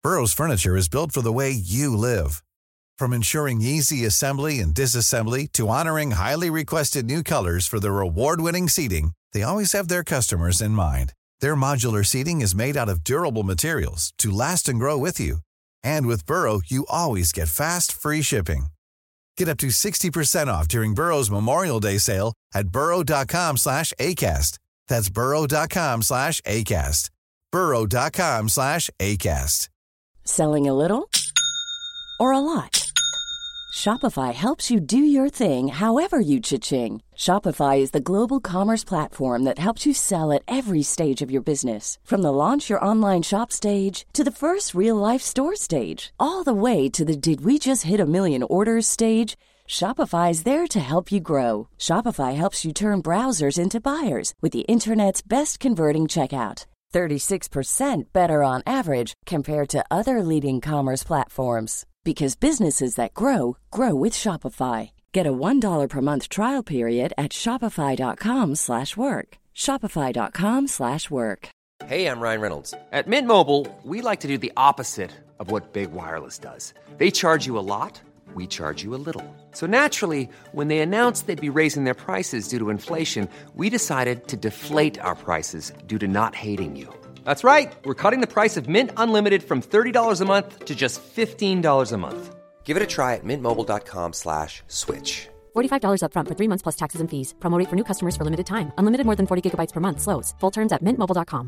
Burrow's furniture is built for the way you live. From ensuring easy assembly and disassembly to honoring highly requested new colors for their award-winning seating, they always have their customers in mind. Their modular seating is made out of durable materials to last and grow with you. And with Burrow, you always get fast, free shipping. Get up to 60% off during Burrow's Memorial Day sale at burrow.com/ACAST. That's burrow.com/ACAST. burrow.com/ACAST. Selling a little or a lot? Shopify helps you do your thing however you cha-ching. Shopify is the global commerce platform that helps you sell at every stage of your business. From the launch your online shop stage to the first real-life store stage, all the way to the did we just hit a million orders stage. Shopify is there to help you grow. Shopify helps you turn browsers into buyers with the internet's best converting checkout. 36% better on average compared to other leading commerce platforms. Because businesses that grow, grow with Shopify. Get a $1 per month trial period at shopify.com/work. Shopify.com/work. Hey, I'm Ryan Reynolds. At Mint Mobile, we like to do the opposite of what Big Wireless does. They charge you a lot, we charge you a little. So naturally, when they announced they'd be raising their prices due to inflation, we decided to deflate our prices due to not hating you. That's right. We're cutting the price of Mint Unlimited from $30 a month to just $15 a month. Give it a try at mintmobile.com/switch. $45 up front for 3 months plus taxes and fees. Promo rate for new customers for limited time. Unlimited more than 40 gigabytes per month. Slows full terms at mintmobile.com.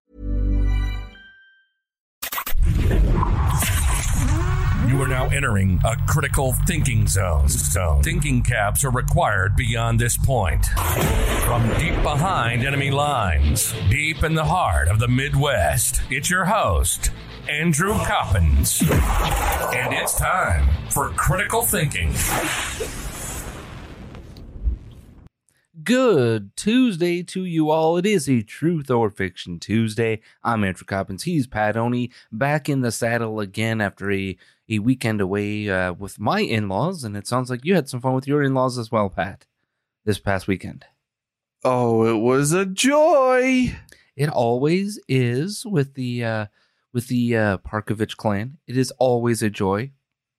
You are now entering a critical thinking zone. Thinking caps are required beyond this point. From deep behind enemy lines, deep in the heart of the Midwest, it's your host, Andrew Coppins. And it's time for Critical Thinking. Good Tuesday to you all. It is a Truth or Fiction Tuesday. I'm Andrew Coppins. He's Pat Oney, back in the saddle again after a weekend away with my in-laws, and it sounds like you had some fun with your in-laws as well, Pat, this past weekend. Oh, it was a joy. It always is with the Parkovich clan. It is always a joy.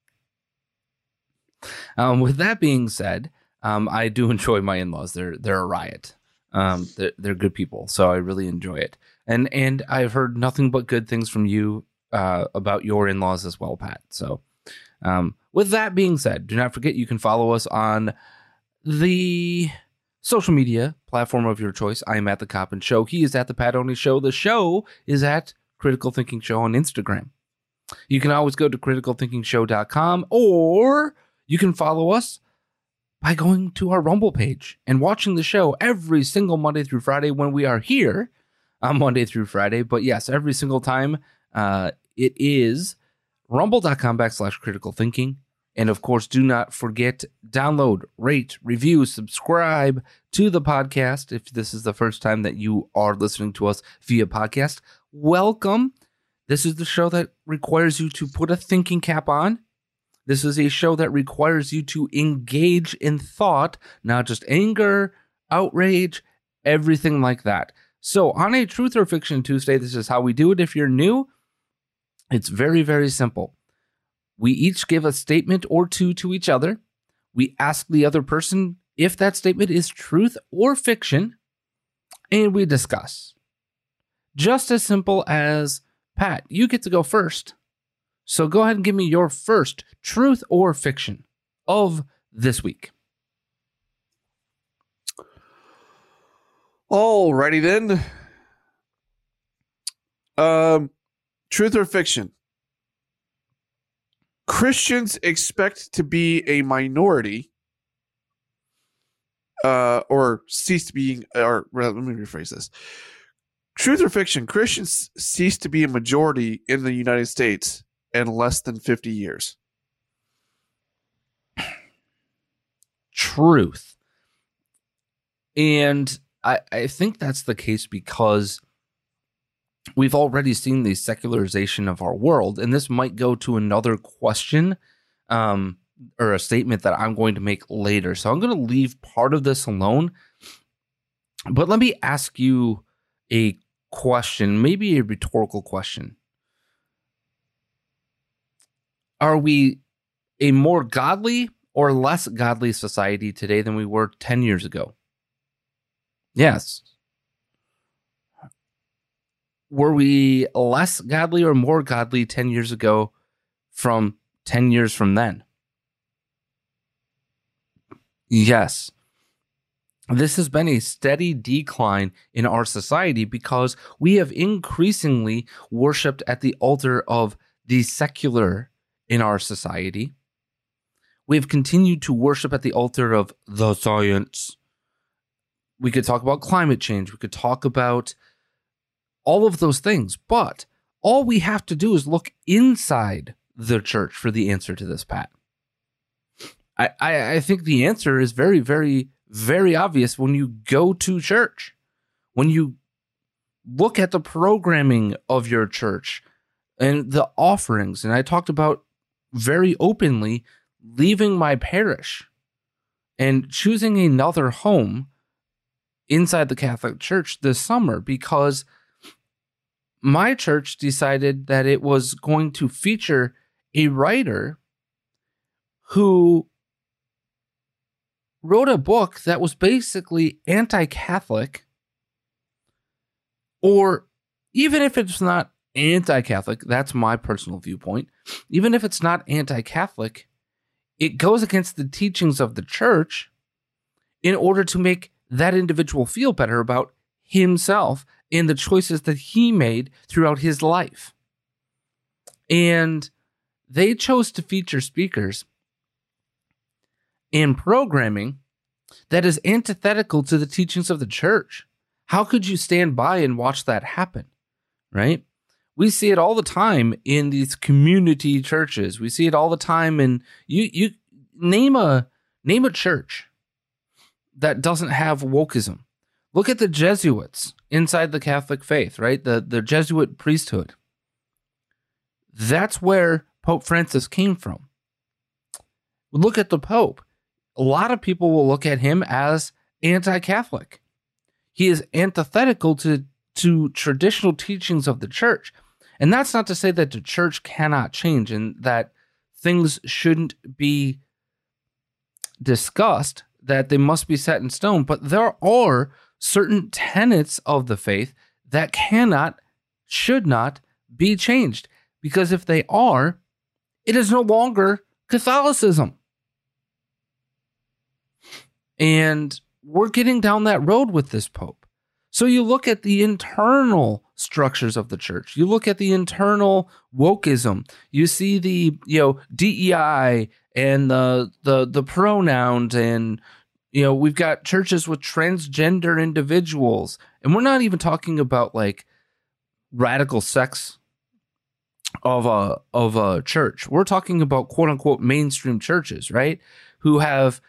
With that being said, I do enjoy my in-laws. They're a riot. They're good people, so I really enjoy it. And I've heard nothing but good things from you about your in-laws as well, Pat. So with that being said, do not forget you can follow us on the social media platform of your choice. I am at The Coppin Show. He is at The Pat Oney Show. The show is at Critical Thinking Show on Instagram. You can always go to criticalthinkingshow.com, or you can follow us by going to our Rumble page and watching the show every single Monday through Friday when we are here on Monday through Friday. But yes, every single time it is rumble.com/critical thinking. And of course, do not forget, download, rate, review, subscribe to the podcast. If this is the first time that you are listening to us via podcast, welcome. This is the show that requires you to put a thinking cap on. This is a show that requires you to engage in thought, not just anger, outrage, everything like that. So on a Truth or Fiction Tuesday, this is how we do it. If you're new, it's very, very simple. We each give a statement or two to each other. We ask the other person if that statement is truth or fiction, and we discuss. Just as simple as, Pat, you get to go first. So go ahead and give me your first truth or fiction of this week. Alrighty then. Truth or fiction? Christians expect to be a minority, or cease to being, or let me rephrase this. Truth or fiction? Christians cease to be a majority in the United States in less than 50 years. Truth. And I think that's the case because we've already seen the secularization of our world, and this might go to another question or a statement that I'm going to make later. So I'm going to leave part of this alone, but let me ask you a question, maybe a rhetorical question. Are we a more godly or less godly society today than we were 10 years ago? Yes. Were we less godly or more godly 10 years ago from 10 years from then? Yes. This has been a steady decline in our society because we have increasingly worshipped at the altar of the secular in our society. We have continued to worship at the altar of the science. We could talk about climate change. We could talk about all of those things. But all we have to do is look inside the church for the answer to this, Pat. I think the answer is very, very, very obvious when you go to church. When you look at the programming of your church and the offerings. And I talked about very openly leaving my parish and choosing another home inside the Catholic Church this summer because my church decided that it was going to feature a writer who wrote a book that was basically anti-Catholic, or even if it's not anti-Catholic, that's my personal viewpoint, even if it's not anti-Catholic, it goes against the teachings of the church in order to make that individual feel better about himself and the choices that he made throughout his life. And they chose to feature speakers and programming that is antithetical to the teachings of the church. How could you stand by and watch that happen, right? We see it all the time in these community churches. We see it all the time in you name a church that doesn't have wokeism. Look at the Jesuits inside the Catholic faith, right? The Jesuit priesthood. That's where Pope Francis came from. Look at the Pope. A lot of people will look at him as anti-Catholic. He is antithetical to traditional teachings of the church. And that's not to say that the church cannot change and that things shouldn't be discussed, that they must be set in stone. But there are certain tenets of the faith that cannot, should not be changed. Because if they are, it is no longer Catholicism. And we're getting down that road with this Pope. So you look at the internal structures of the church. You look at the internal wokeism. You see the DEI and the pronouns, and we've got churches with transgender individuals, and we're not even talking about like radical sects of a church. We're talking about quote unquote mainstream churches, right? Who have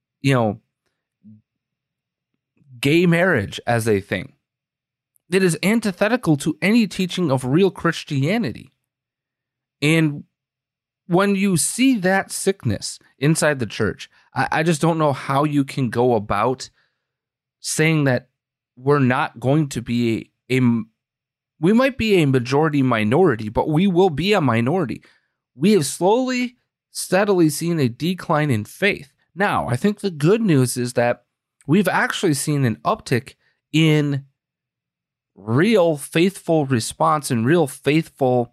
gay marriage as a thing that is antithetical to any teaching of real Christianity. And when you see that sickness inside the church, I just don't know how you can go about saying that we're not going to be we might be a majority minority, but we will be a minority. We have slowly, steadily seen a decline in faith. Now, I think the good news is that we've actually seen an uptick in real faithful response and real faithful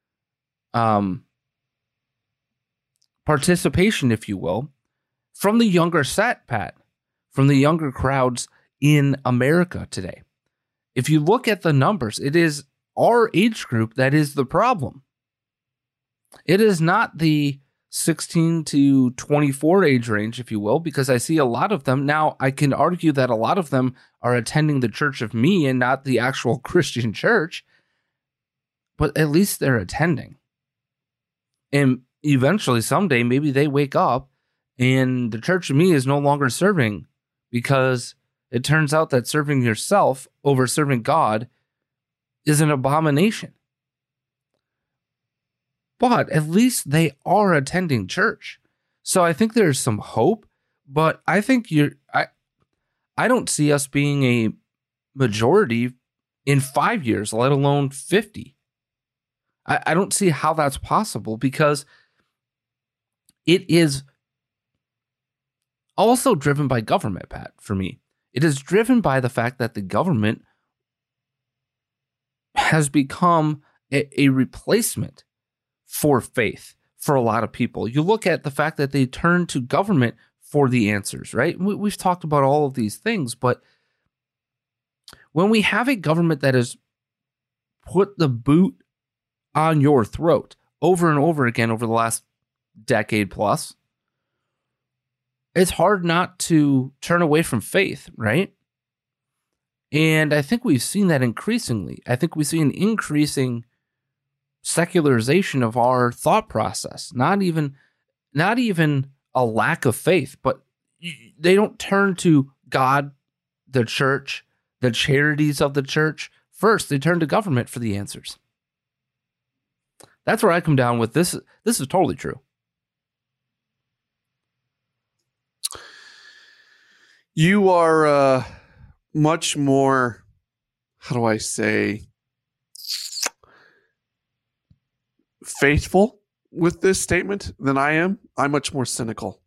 participation, if you will, from the younger set, Pat, from the younger crowds in America today. If you look at the numbers, it is our age group that is the problem. It is not the 16 to 24 age range, if you will, because I see a lot of them. Now, I can argue that a lot of them are attending the Church of Me and not the actual Christian church, but at least they're attending. And eventually, someday, maybe they wake up and the Church of Me is no longer serving because it turns out that serving yourself over serving God is an abomination. But at least they are attending church. So I think there's some hope, but I think I don't see us being a majority in 5 years, let alone 50. I don't see how that's possible because it is also driven by government, Pat, for me. It is driven by the fact that the government has become a replacement for faith for a lot of people. You look at the fact that they turn to government for the answers, right? We've talked about all of these things, but when we have a government that has put the boot on your throat over and over again over the last decade plus, it's hard not to turn away from faith, right? And I think we've seen that increasingly. I think we see an increasing secularization of our thought process. Not even a lack of faith, but they don't turn to God, the church, the charities of the church first. They turn to government for the answers. That's where I come down with this. This is totally true. You are much more, how do I say, faithful with this statement than I am. I'm much more cynical.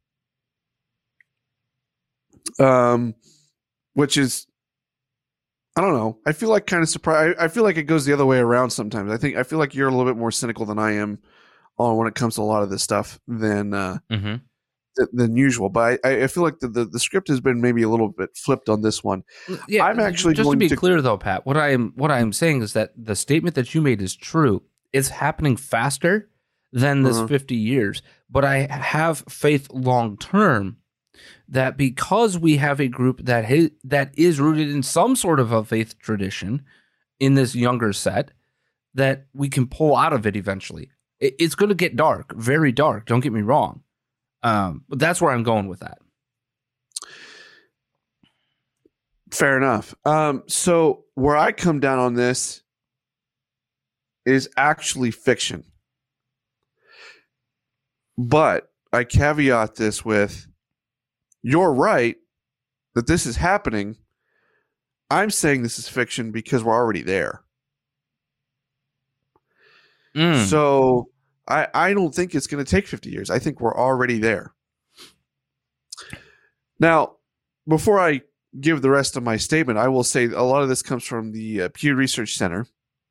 Which is, I don't know. I feel like kind of surprised. I feel like it goes the other way around sometimes. I feel like you're a little bit more cynical than I am when it comes to a lot of this stuff than usual. But I feel like the script has been maybe a little bit flipped on this one. Yeah, I'm actually just going to be clear though, Pat. What I am saying is that the statement that you made is true. It's happening faster than this 50 years. But I have faith long term that because we have a group that is rooted in some sort of a faith tradition in this younger set, that we can pull out of it eventually. It's going to get dark, very dark. Don't get me wrong. But that's where I'm going with that. Fair enough. So where I come down on this is actually fiction. But I caveat this with, you're right that this is happening. I'm saying this is fiction because we're already there. So I don't think it's going to take 50 years. I think we're already there. Now, before I give the rest of my statement, I will say a lot of this comes from the Pew Research Center.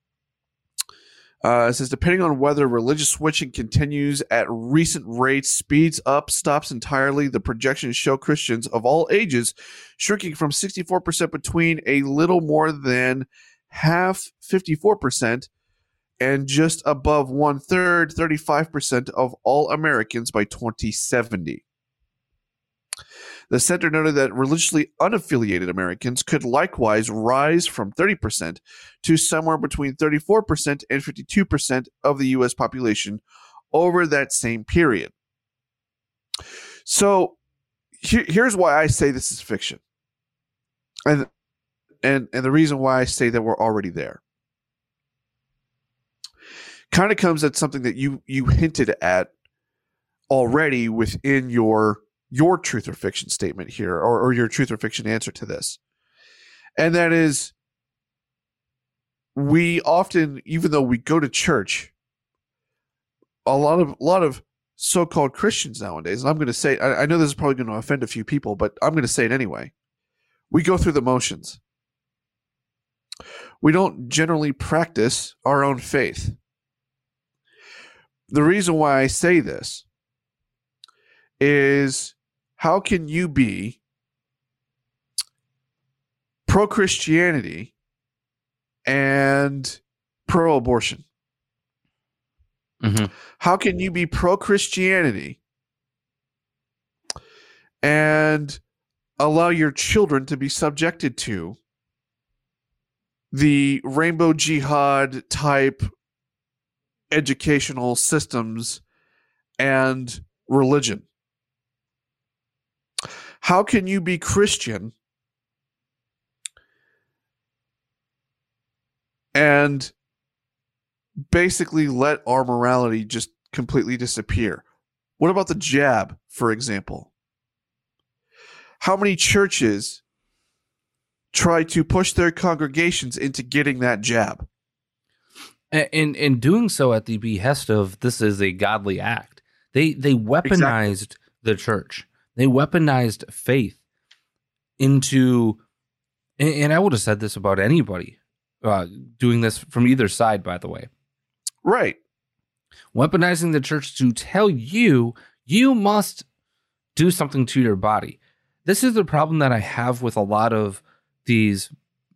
It says, depending on whether religious switching continues at recent rates, speeds up, stops entirely, the projections show Christians of all ages shrinking from 64% between a little more than half, 54%, and just above 1/3, 35% of all Americans by 2070. The center noted that religiously unaffiliated Americans could likewise rise from 30% to somewhere between 34% and 52% of the U.S. population over that same period. So here's why I say this is fiction. And the reason why I say that we're already there kind of comes at something that you hinted at already within your truth or fiction statement here, or your truth or fiction answer to this. And that is, we often, even though we go to church, a lot of so-called Christians nowadays, and I'm going to say, I know this is probably going to offend a few people, but I'm going to say it anyway. We go through the motions. We don't generally practice our own faith. The reason why I say this is, how can you be pro-Christianity and pro-abortion? Mm-hmm. How can you be pro-Christianity and allow your children to be subjected to the rainbow jihad type educational systems and religion? How can you be Christian and basically let our morality just completely disappear? What about the jab, for example? How many churches try to push their congregations into getting that jab? And doing so at the behest of, this is a godly act. They weaponized the church. They weaponized faith into, and I would have said this about anybody doing this from either side, by the way. Right. Weaponizing the church to tell you must do something to your body. This is the problem that I have with a lot of these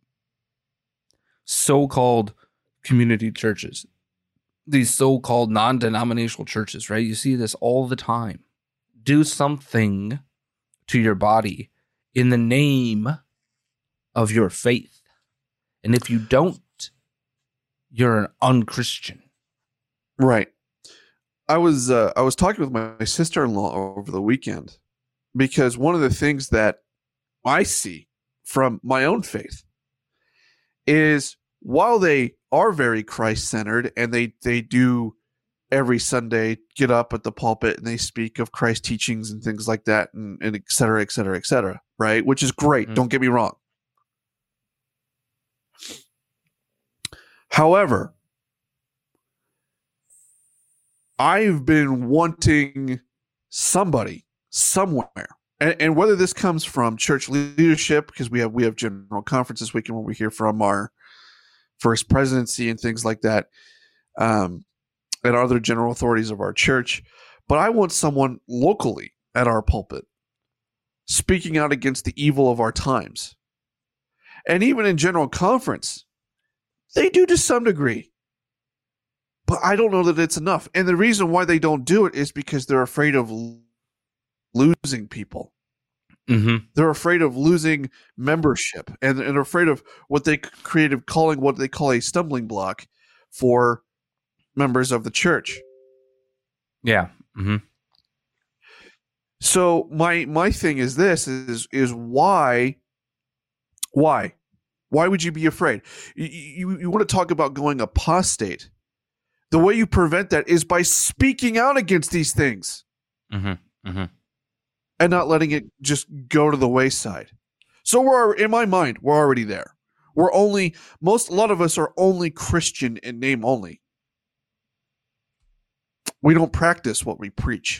so-called community churches, these so-called non-denominational churches, right? You see this all the time. Do something to your body in the name of your faith. And if you don't, you're an unchristian. Right. I was talking with my sister-in-law over the weekend, because one of the things that I see from my own faith is, while they are very Christ-centered and they do every Sunday get up at the pulpit and they speak of Christ teachings and things like that, and et cetera, et cetera, et cetera, right? Which is great. Don't get me wrong. However, I've been wanting somebody somewhere, and whether this comes from church leadership, because we have general conference this weekend where we hear from our first presidency and things like that, and other general authorities of our church. But I want someone locally at our pulpit speaking out against the evil of our times. And even in general conference, they do to some degree. But I don't know that it's enough. And the reason why they don't do it is because they're afraid of losing people. Mm-hmm. They're afraid of losing membership, and they're afraid of what they what they call a stumbling block for members of the church. Yeah. Mm-hmm. So my thing is this is why would you be afraid? You want to talk about going apostate? The way you prevent that is by speaking out against these things. Mm-hmm. Mm-hmm. And not letting it just go to the wayside. So in my mind, we're already there. A lot of us are only Christian in name only. We don't practice what we preach.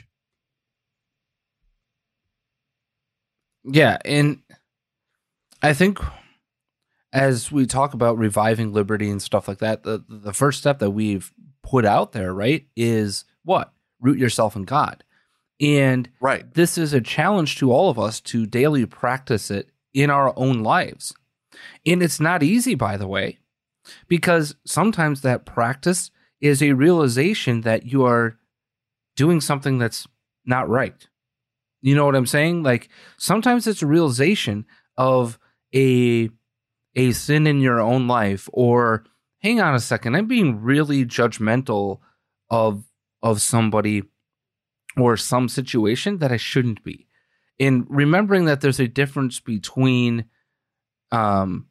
Yeah, and I think as we talk about reviving liberty and stuff like that, the first step that we've put out there, right, is what? Root yourself in God. And right. This is a challenge to all of us to daily practice it in our own lives. And it's not easy, by the way, because sometimes that practice is a realization that you are doing something that's not right. You know what I'm saying? Like, sometimes it's a realization of a sin in your own life, or hang on a second, I'm being really judgmental of somebody or some situation that I shouldn't be. And remembering that there's a difference between God's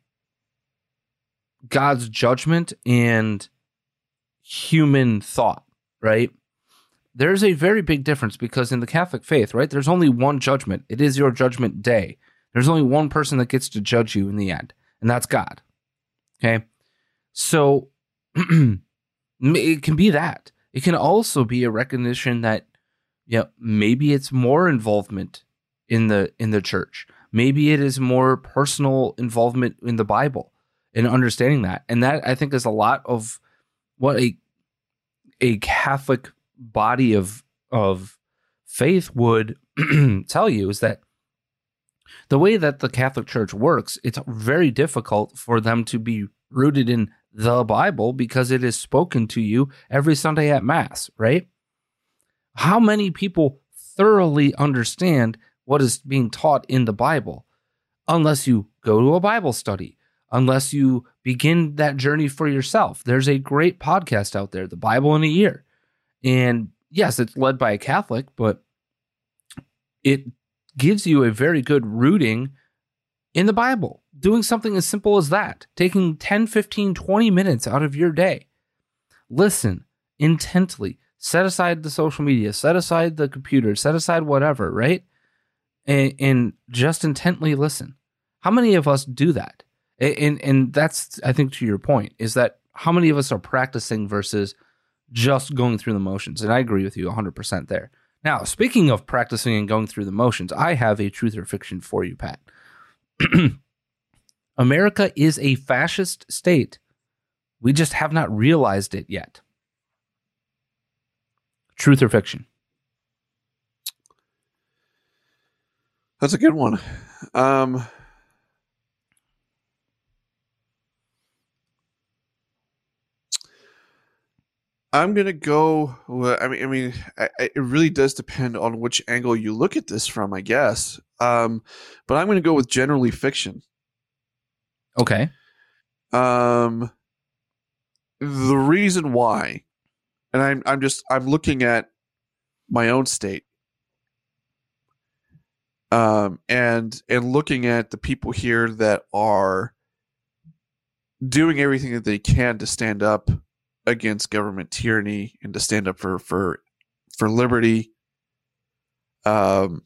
judgment and human thought, right? There's a very big difference, because in the Catholic faith, right, there's only one judgment. It is your judgment day. There's only one person that gets to judge you in the end, and that's God. Okay? So it can be that. It can also be a recognition that, maybe it's more involvement in the church. Maybe it is more personal involvement in the Bible and understanding that. And that, I think, is a lot of what a Catholic body of faith would tell you, is that the way that the Catholic Church works, it's very difficult for them to be rooted in the Bible, because it is spoken to you every Sunday at Mass, right? How many people thoroughly understand what is being taught in the Bible unless you go to a Bible study, unless you begin that journey for yourself? There's a great podcast out there, The Bible in a Year. And yes, it's led by a Catholic, but it gives you a very good rooting in the Bible. Doing something as simple as that, taking 10, 15, 20 minutes out of your day. Listen intently. Set aside the social media, set aside the computer, set aside whatever, right? And just intently listen. How many of us do that? And that's, I think, to your point, is that how many of us are practicing versus just going through the motions. And I agree with you 100% there. Now, speaking of practicing and going through the motions, I have a truth or fiction for you, Pat. America is a fascist state. We just have not realized it yet. Truth or fiction? That's a good one. I'm gonna go. It really does depend on which angle you look at this from, I guess. But I'm gonna go with generally fiction. Okay. The reason why, and I'm looking at my own state, and looking at the people here that are doing everything that they can to stand up against government tyranny and to stand up for liberty. No,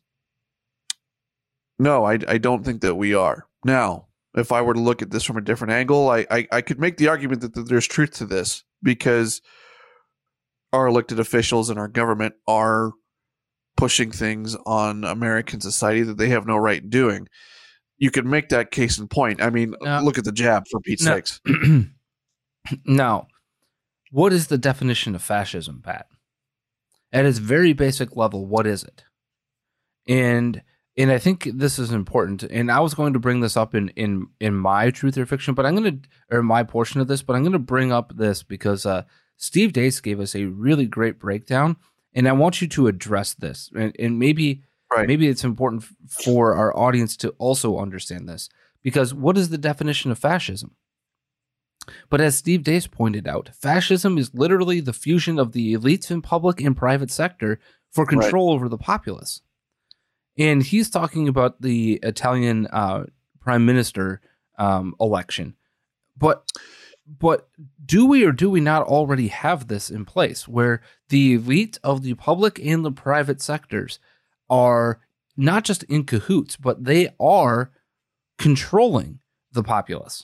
I don't think that we are. Now, if I were to look at this from a different angle, I could make the argument that there's truth to this because our elected officials and our government are pushing things on American society that they have no right doing. You could make that case in point. I mean, look at the jab, for Pete's sakes. Now, what is the definition of fascism, Pat? At its very basic level, what is it? And I think this is important. And I was going to bring this up in my truth or fiction, but my portion of this, but I'm going to bring up this because Steve Deace gave us a really great breakdown, and I want you to address this. And maybe it's important for our audience to also understand this, because what is the definition of fascism? But as Steve Deace pointed out, fascism is literally the fusion of the elites in public and private sector for control over the populace. And he's talking about the Italian prime minister election. But do we or do we not already have this in place where the elite of the public and the private sectors are not just in cahoots, but they are controlling the populace?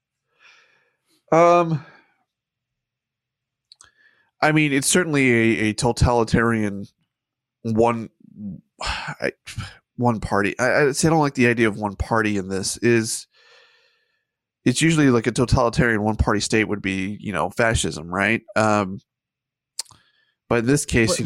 I mean, it's certainly a totalitarian one party. I don't like the idea of one party in this. It's usually like a totalitarian one party state would be, fascism, right? But in this case,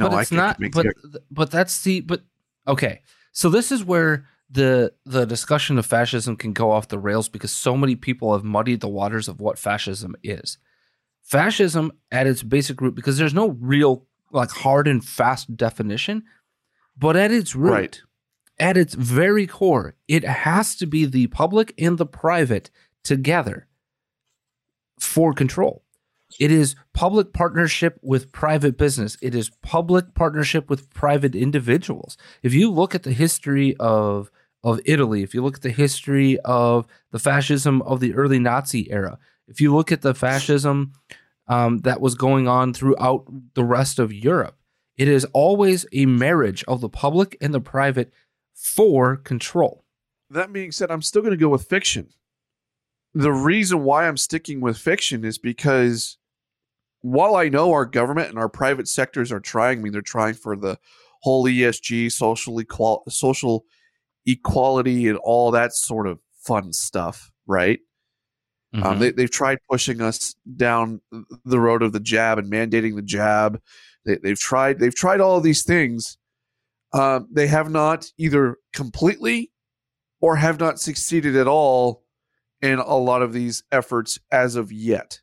okay. So this is where the discussion of fascism can go off the rails because so many people have muddied the waters of what fascism is. Fascism at its basic root, because there's no real like hard and fast definition, but at its root, at its very core, it has to be the public and the private together for control. It is public partnership with private business. It is public partnership with private individuals. If you look at the history of Italy, if you look at the history of the fascism of the early Nazi era, if you look at the fascism that was going on throughout the rest of Europe, it is always a marriage of the public and the private for control. That being said, I'm still going to go with fiction. The reason why I'm sticking with fiction is because while I know our government and our private sectors are trying, they're trying for the whole ESG, social equality, and all that sort of fun stuff, right? Mm-hmm. They've tried pushing us down the road of the jab and mandating the jab. They've tried all of these things. They have not either completely or have not succeeded at all in a lot of these efforts as of yet.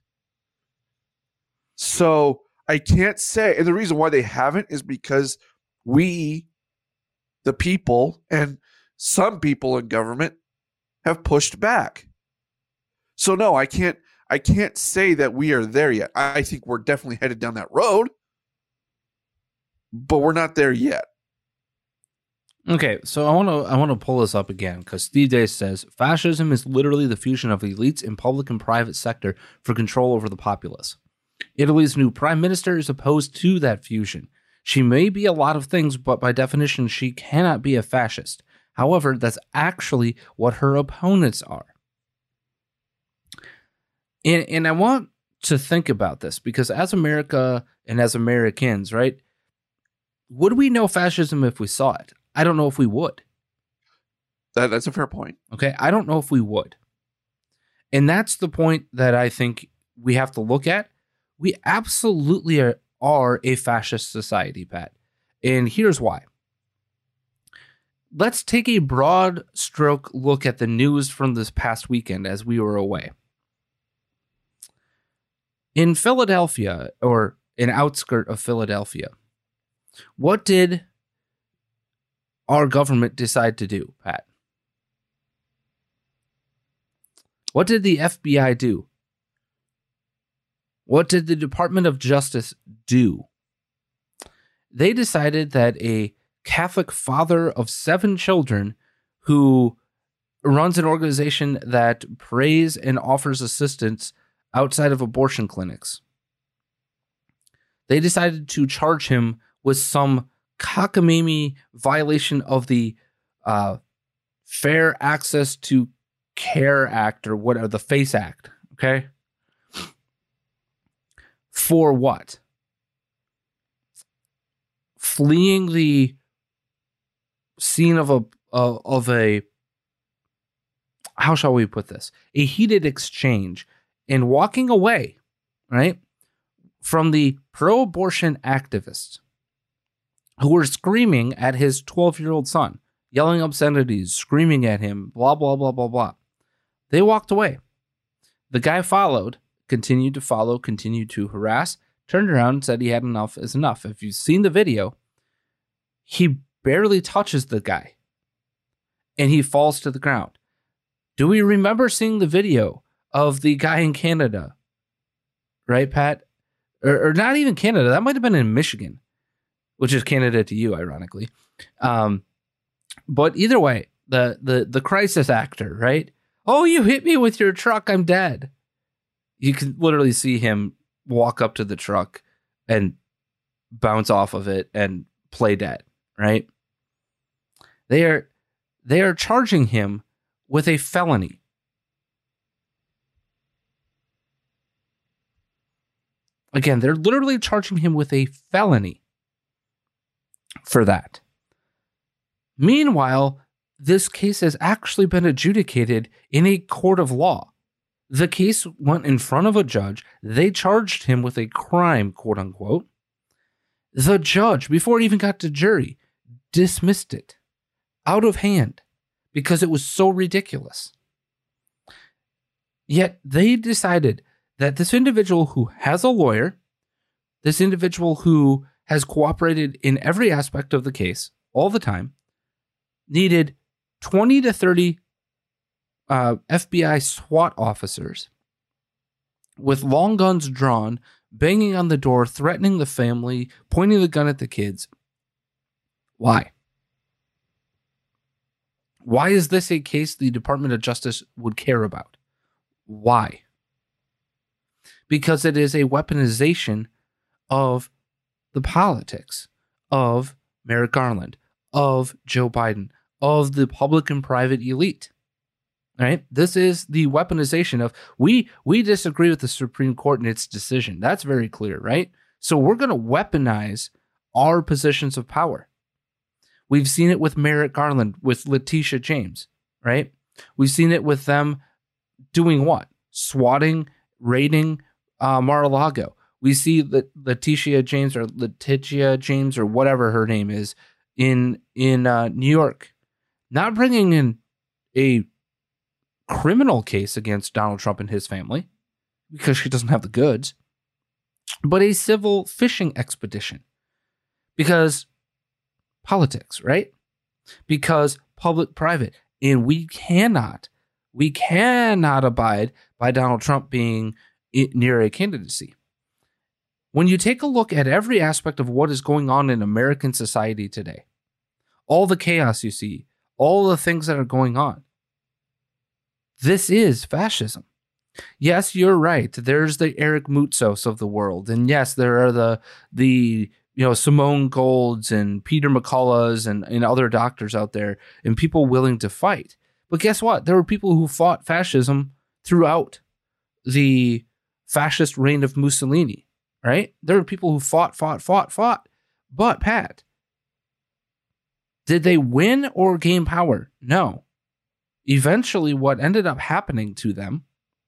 So I can't say, and the reason why they haven't is because we, the people, and some people in government have pushed back. So no, I can't say that we are there yet. I think we're definitely headed down that road, but we're not there yet. Okay, so I want to pull this up again because Steve Deace says fascism is literally the fusion of elites in public and private sector for control over the populace. Italy's new prime minister is opposed to that fusion. She may be a lot of things, but by definition, she cannot be a fascist. However, that's actually what her opponents are. And I want to think about this, because as America and as Americans, right, would we know fascism if we saw it? I don't know if we would. That's a fair point. Okay, I don't know if we would. And that's the point that I think we have to look at. We absolutely are a fascist society, Pat. And here's why. Let's take a broad stroke look at the news from this past weekend as we were away. In Philadelphia, or an outskirt of Philadelphia, what did our government decide to do, Pat? What did the FBI do? What did the Department of Justice do? They decided that a Catholic father of 7 children who runs an organization that prays and offers assistance outside of abortion clinics, they decided to charge him with some cockamamie violation of the Fair Access to Care Act, or whatever, the FACE Act, okay? For what? Fleeing the scene of a how shall we put this? A heated exchange, and walking away, right, from the pro-abortion activists who were screaming at his 12-year-old son, yelling obscenities, screaming at him, blah, blah, blah, blah, blah. They walked away. The guy followed, continued to harass, turned around and said he had enough is enough. If you've seen the video, he barely touches the guy and he falls to the ground. Do we remember seeing the video of the guy in Canada? Right, Pat? Or not even Canada. That might have been in Michigan, which is Canada to you, ironically. But either way, the crisis actor, right? Oh, you hit me with your truck. I'm dead. You can literally see him walk up to the truck and bounce off of it and play dead, right? They are charging him with a felony. Again, they're literally charging him with a felony for that. Meanwhile, this case has actually been adjudicated in a court of law. The case went in front of a judge. They charged him with a crime, quote unquote. The judge, before it even got to jury, dismissed it out of hand because it was so ridiculous. Yet they decided that this individual who has a lawyer, this individual who has cooperated in every aspect of the case all the time, needed 20 to 30 FBI SWAT officers with long guns drawn, banging on the door, threatening the family, pointing the gun at the kids. Why? Why is this a case the Department of Justice would care about? Why? Because it is a weaponization of the politics of Merrick Garland, of Joe Biden, of the public and private elite. Right? This is the weaponization of we disagree with the Supreme Court and its decision. That's very clear, right? So we're going to weaponize our positions of power. We've seen it with Merrick Garland, with Letitia James, right? We've seen it with them doing what? Swatting, raiding Mar-a-Lago. We see Letitia James or whatever her name is in New York, not bringing in a criminal case against Donald Trump and his family because she doesn't have the goods, but a civil fishing expedition because politics, right? Because public-private, and we cannot abide by Donald Trump being near a candidacy. When you take a look at every aspect of what is going on in American society today, all the chaos you see, all the things that are going on, this is fascism. Yes, you're right. There's the Eric Moutsos of the world. And yes, there are the Simone Golds and Peter McCulloughs and other doctors out there and people willing to fight. But guess what? There were people who fought fascism throughout the fascist reign of Mussolini, right? There were people who fought. But, Pat, did they win or gain power? No. Eventually, what ended up happening to them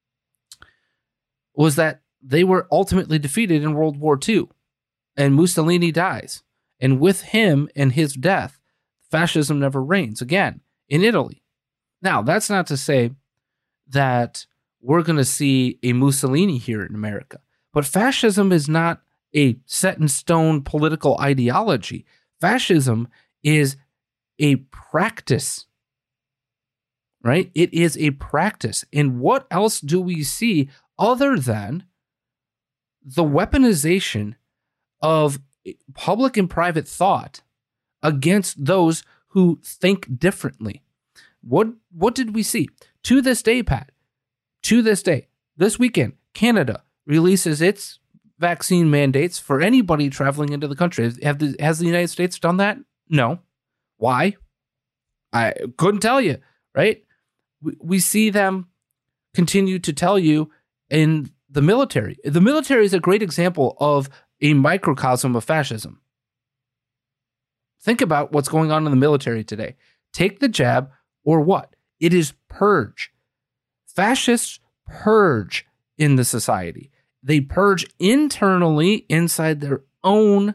was that they were ultimately defeated in World War II, and Mussolini dies. And with him and his death, fascism never reigns again in Italy. Now, that's not to say that we're going to see a Mussolini here in America, but fascism is not a set in stone political ideology. Fascism is a practice, right? It is a practice. And what else do we see other than the weaponization of public and private thought against those who think differently? What did we see? To this day, Pat, to this day, this weekend, Canada releases its vaccine mandates for anybody traveling into the country. Has the United States done that? No. Why? I couldn't tell you, right? We see them continue to tell you in the military. The military is a great example of a microcosm of fascism. Think about what's going on in the military today. Take the jab or what? It is purge. Fascists purge in the society. They purge internally inside their own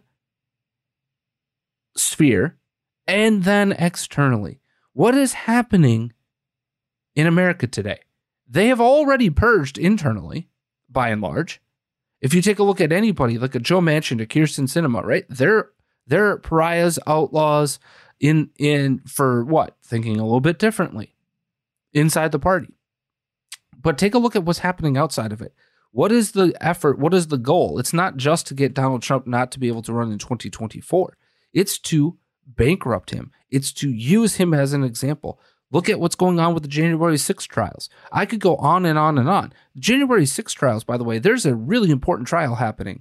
sphere and then externally. What is happening in America today? They have already purged internally, by and large. If you take a look at anybody, look at Joe Manchin or Kyrsten Sinema, right? They're pariahs, outlaws in for what? Thinking a little bit differently inside the party. But take a look at what's happening outside of it. What is the effort? What is the goal? It's not just to get Donald Trump not to be able to run in 2024. It's to bankrupt him. It's to use him as an example. Look at what's going on with the January 6th trials. I could go on and on and on. The January 6th trials, by the way, there's a really important trial happening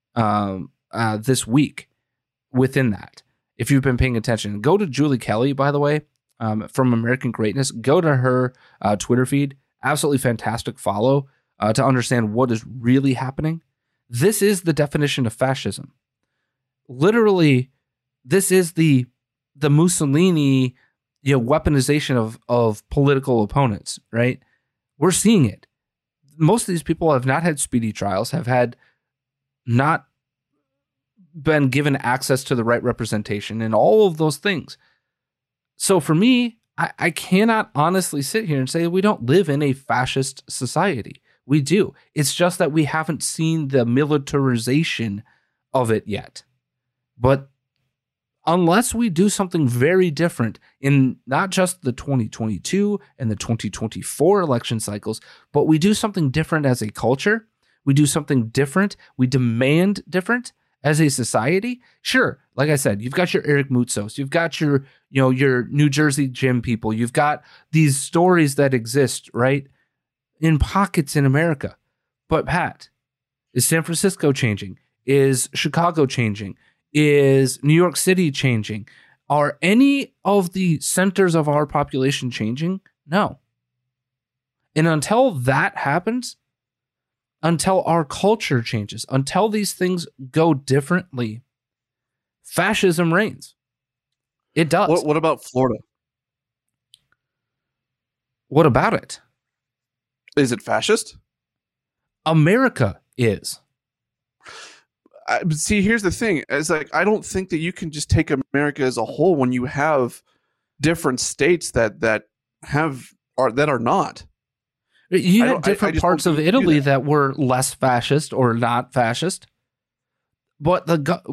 this week within that. If you've been paying attention, go to Julie Kelly, by the way, from American Greatness. Go to her Twitter feed. Absolutely fantastic follow to understand what is really happening. This is the definition of fascism. Literally, this is the Mussolini, weaponization of political opponents, right? We're seeing it. Most of these people have not had speedy trials, have had not been given access to the right representation and all of those things. So for me, I cannot honestly sit here and say we don't live in a fascist society. We do. It's just that we haven't seen the militarization of it yet. But unless we do something very different in not just the 2022 and the 2024 election cycles, but we do something different as a culture, we do something different, we demand different as a society. Sure, like I said, you've got your Eric Moutsos, you've got your New Jersey gym people, you've got these stories that exist, right, in pockets in America. But Pat, is San Francisco changing? Is Chicago changing? Is New York City changing? Are any of the centers of our population changing? No. And until that happens, until our culture changes, until these things go differently, fascism reigns. It does. What about Florida? What about it? Is it fascist? America is. See, here's the thing. It's like, I don't think that you can just take America as a whole when you have different states that are not. You had different parts of Italy that were less fascist or not fascist. But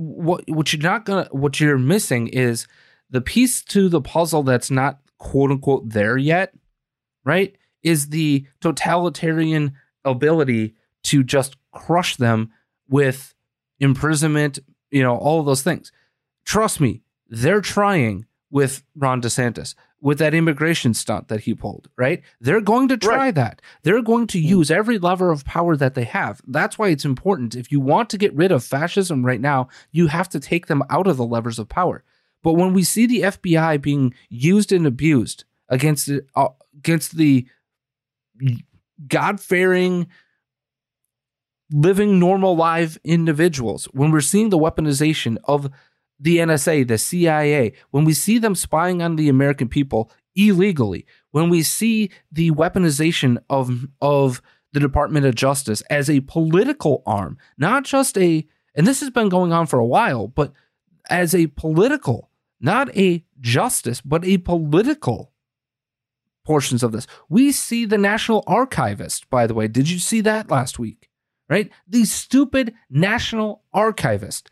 what you're missing is the piece to the puzzle that's not quote unquote there yet, right? Is the totalitarian ability to just crush them with imprisonment, all of those things. Trust me, they're trying with Ron DeSantis, with that immigration stunt that he pulled, right? They're going to try that. They're going to use every lever of power that they have. That's why it's important. If you want to get rid of fascism right now, you have to take them out of the levers of power. But when we see the FBI being used and abused against the God-fearing, living normal live individuals, when we're seeing the weaponization of the NSA, the CIA, when we see them spying on the American people illegally, when we see the weaponization of the Department of Justice as a political arm, not just and this has been going on for a while, but as a political, not a justice, but a political portions of this. We see the National Archivist, by the way. Did you see that last week? Right? The stupid National Archivist.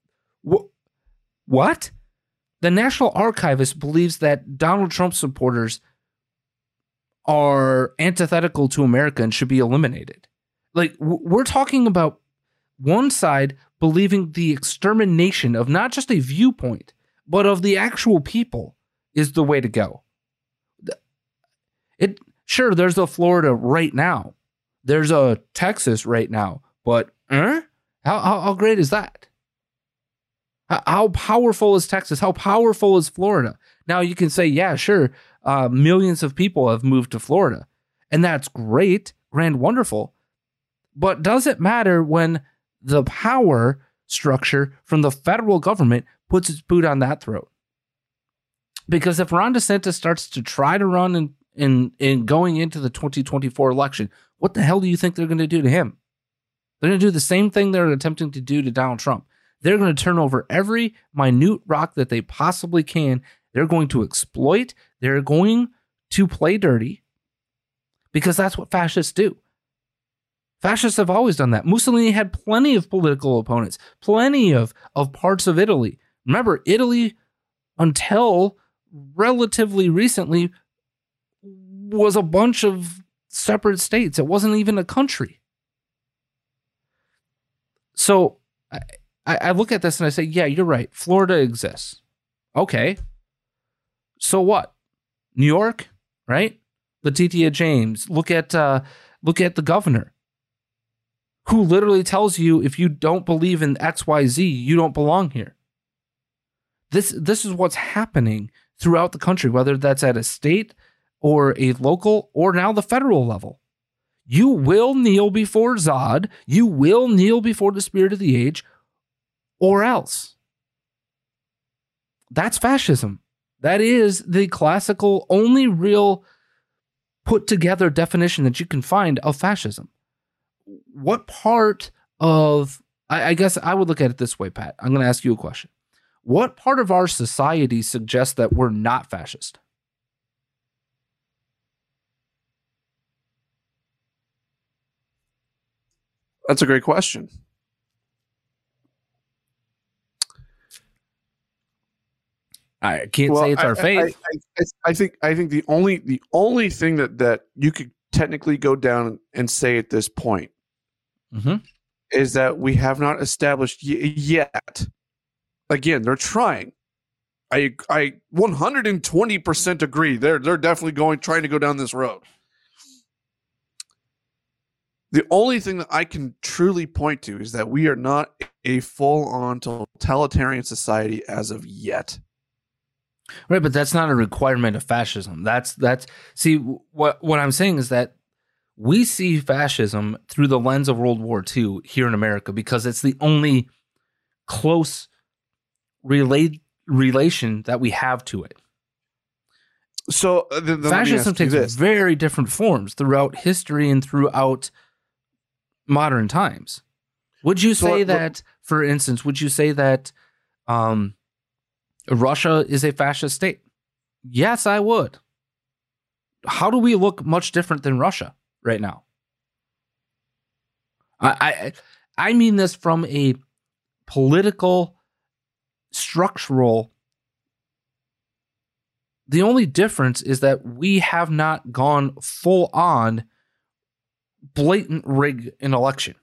What? The National Archivist believes that Donald Trump supporters are antithetical to America and should be eliminated. Like, we're talking about one side believing the extermination of not just a viewpoint, but of the actual people is the way to go. Sure, there's a Florida right now. There's a Texas right now. But how great is that? How powerful is Texas? How powerful is Florida? Now you can say, yeah, sure, millions of people have moved to Florida. And that's great, grand, wonderful. But does it matter when the power structure from the federal government puts its boot on that throat? Because if Ron DeSantis starts to try to run in going into the 2024 election, what the hell do you think they're going to do to him? They're going to do the same thing they're attempting to do to Donald Trump. They're going to turn over every minute rock that they possibly can. They're going to exploit. They're going to play dirty because that's what fascists do. Fascists have always done that. Mussolini had plenty of political opponents, plenty of parts of Italy. Remember, Italy, until relatively recently, was a bunch of separate states. It wasn't even a country. So I look at this and I say, yeah, you're right. Florida exists. Okay. So what? New York, right? Letitia James. Look at the governor, who literally tells you if you don't believe in XYZ, you don't belong here. This is what's happening throughout the country, whether that's at a state or a local or now the federal level. You will kneel before Zod. You will kneel before the spirit of the age, or else. That's fascism. That is the classical, only real put together definition that you can find of fascism. What part of, I guess I would look at it this way, Pat. I'm going to ask you a question. What part of our society suggests that we're not fascist? That's a great question. I can't say it's our faith. I think the only thing that you could technically go down and say at this point is that we have not established yet. Again, they're trying. I 120% agree. They're definitely trying to go down this road. The only thing that I can truly point to is that we are not a full-on totalitarian society as of yet. Right, but that's not a requirement of fascism. That's see what I'm saying is that we see fascism through the lens of World War II here in America because it's the only close relation that we have to it. So fascism takes very different forms throughout history and throughout modern times. Would you say that, for instance, Russia is a fascist state? Yes, I would. How do we look much different than Russia right now? I mean this from a political, structural. The only difference is that we have not gone full on blatant rig an election.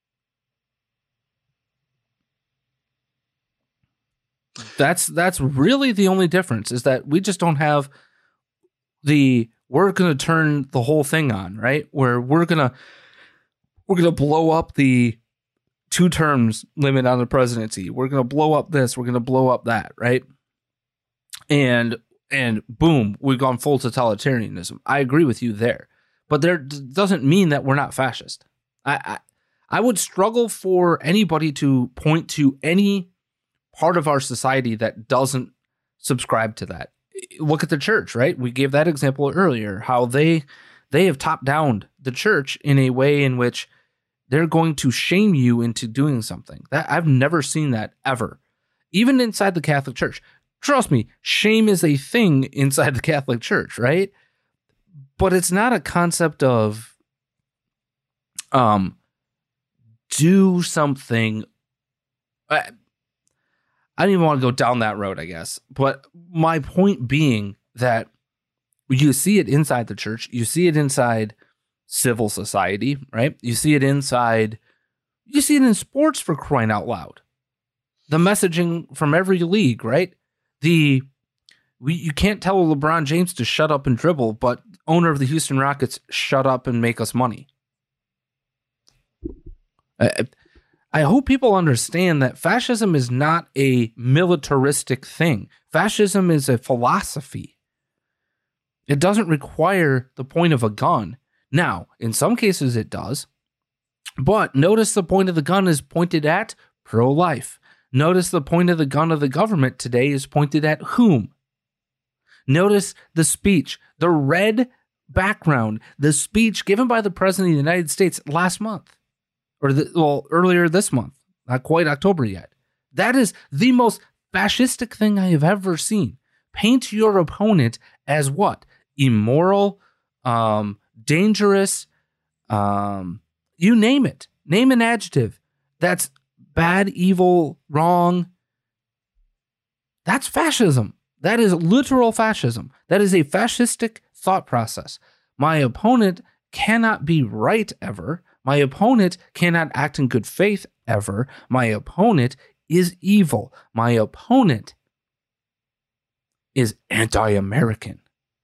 That's really the only difference, is that we just don't have we're going to turn the whole thing on, right? Where we're going to blow up the 2 terms limit on the presidency. We're going to blow up this, we're going to blow up that, right? And boom, we've gone full totalitarianism. I agree with you there. But there doesn't mean that we're not fascist. I would struggle for anybody to point to any part of our society that doesn't subscribe to that. Look at the church, right? We gave that example earlier, how they have top downed the church in a way in which they're going to shame you into doing something. That I've never seen that ever, even inside the Catholic Church. Trust me, shame is a thing inside the Catholic Church, right? But it's not a concept of do something. I don't even want to go down that road, I guess. But my point being that you see it inside the church, you see it inside civil society, right? You see it in sports, for crying out loud. The messaging from every league, right? You can't tell LeBron James to shut up and dribble, but owner of the Houston Rockets, shut up and make us money. I hope people understand that fascism is not a militaristic thing. Fascism is a philosophy. It doesn't require the point of a gun. Now, in some cases it does, but notice the point of the gun is pointed at pro-life. Notice the point of the gun of the government today is pointed at whom? Notice the speech, the red background, the speech given by the President of the United States last month. Earlier this month, not quite October yet. That is the most fascistic thing I have ever seen. Paint your opponent as what? Immoral, dangerous, you name it. Name an adjective. That's bad, evil, wrong. That's fascism. That is literal fascism. That is a fascistic thought process. My opponent cannot be right ever. My opponent cannot act in good faith ever. My opponent is evil. My opponent is anti-American.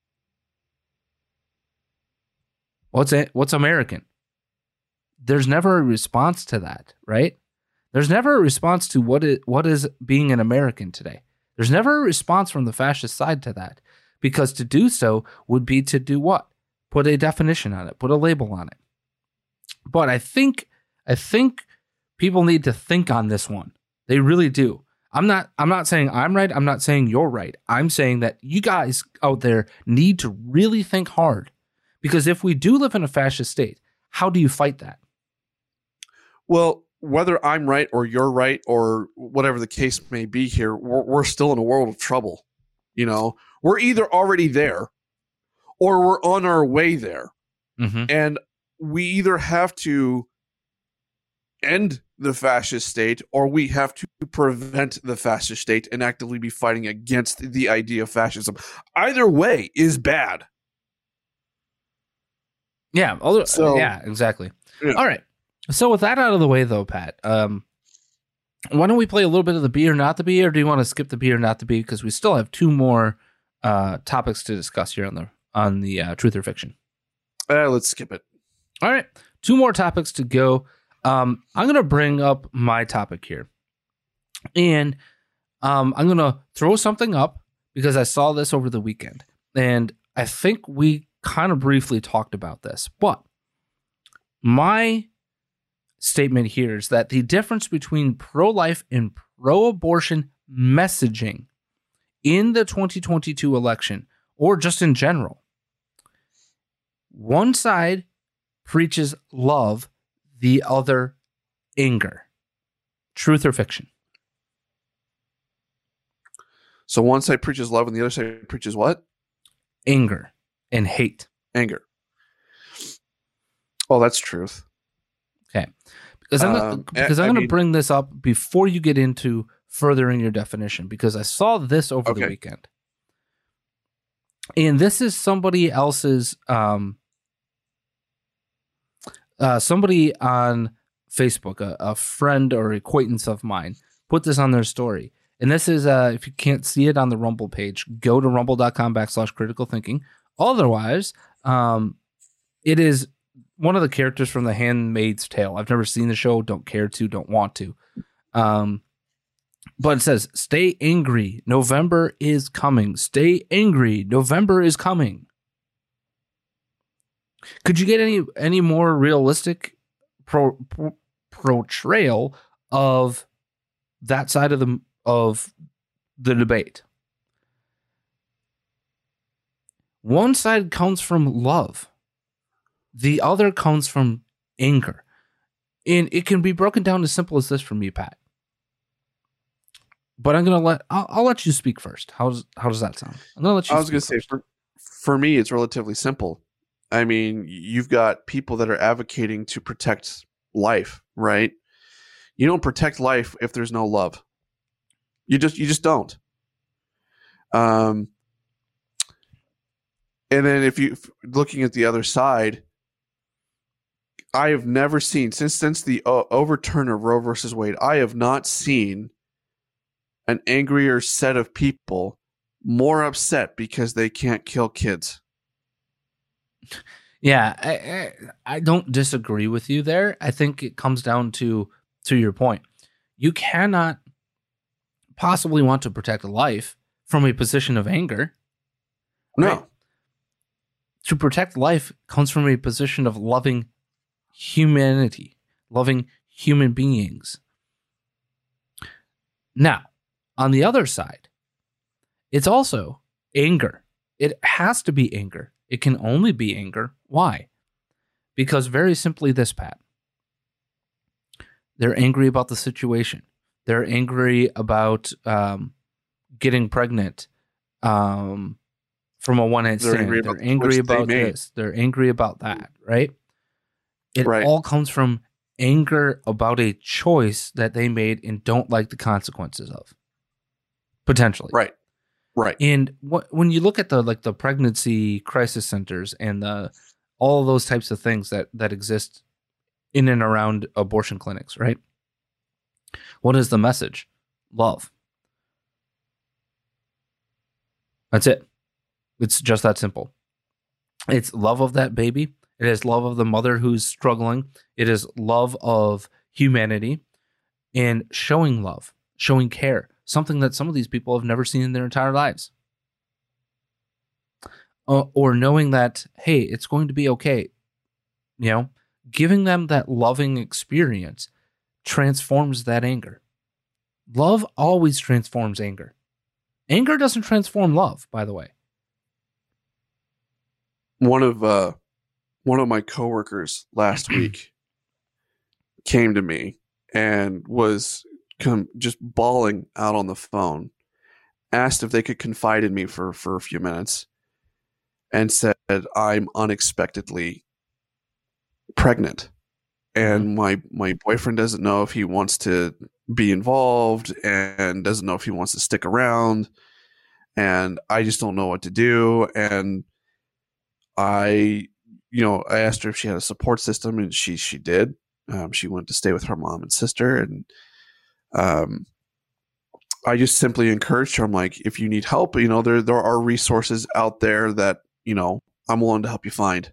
What's American? There's never a response to that, right? There's never a response to what is being an American today. There's never a response from the fascist side to that, because to do so would be to do what? Put a definition on it, put a label on it. But I think people need to think on this one. They really do. I'm not saying I'm right. I'm not saying you're right. I'm saying that you guys out there need to really think hard, because if we do live in a fascist state, how do you fight that? Well, whether I'm right or you're right or whatever the case may be here, we're still in a world of trouble. You know, we're either already there or we're on our way there. Mm-hmm. And we either have to end the fascist state or we have to prevent the fascist state and actively be fighting against the idea of fascism. Either way is bad. Yeah. Yeah, exactly. Yeah. All right. So with that out of the way, though, Pat, why don't we play a little bit of the be or not the be, or do you want to skip the be or not the be? Because we still have two more topics to discuss here on the Truth or Fiction. Let's skip it. All right. Two more topics to go. I'm going to bring up my topic here. And I'm going to throw something up because I saw this over the weekend. And I think we kind of briefly talked about this. But my statement here is that the difference between pro-life and pro-abortion messaging in the 2022 election, or just in general, one side preaches love, the other anger. Truth or fiction? So one side preaches love and the other side preaches what? Anger and hate. Anger. Oh, that's truth. Okay. Because I'm going to bring this up before you get into furthering your definition, because I saw this over the weekend. And this is somebody else's, somebody on Facebook, a friend or acquaintance of mine, put this on their story. And this is, if you can't see it on the Rumble page, go to rumble.com/critical thinking. Otherwise, it is one of the characters from The Handmaid's Tale. I've never seen the show, don't care to, don't want to. But it says, stay angry, November is coming. Stay angry, November is coming. Could you get any more realistic portrayal of that side of the debate. One side comes from love. The other comes from anger. And it can be broken down as simple as this for me, Pat. But I'll let you speak first. How does that sound? I'm gonna let you. I was going to say, for me, it's relatively simple. I mean, you've got people that are advocating to protect life, right? You don't protect life if there's no love. You just don't. And then if looking at the other side, I have never seen since the overturn of Roe versus Wade, I have not seen an angrier set of people more upset because they can't kill kids. Yeah, I don't disagree with you there. I think it comes down to your point. You cannot possibly want to protect life from a position of anger. No. Right? To protect life comes from a position of loving humanity, loving human beings. Now, on the other side, it's also anger. It has to be anger. It can only be anger. Why? Because very simply this, Pat. They're angry about the situation. They're angry about getting pregnant from a one-night stand. They're angry about this. They're angry about that, right? It all comes from anger about a choice that they made and don't like the consequences of. Potentially. Right. And when you look at the pregnancy crisis centers and all of those types of things that exist in and around abortion clinics, right? What is the message? Love. That's it. It's just that simple. It's love of that baby. It is love of the mother who's struggling. It is love of humanity and showing love, showing care, something that some of these people have never seen in their entire lives. Or knowing that, hey, it's going to be okay. You know, giving them that loving experience transforms that anger. Love always transforms anger. Anger doesn't transform love, by the way. One of my coworkers last week came to me and was just bawling out on the phone, asked if they could confide in me for a few minutes, and said, I'm unexpectedly pregnant. And my boyfriend doesn't know if he wants to be involved and doesn't know if he wants to stick around. And I just don't know what to do. And I asked her if she had a support system, and she did. She went to stay with her mom and sister. And I just simply encouraged her. I'm like, if you need help, there are resources out there that, I'm willing to help you find.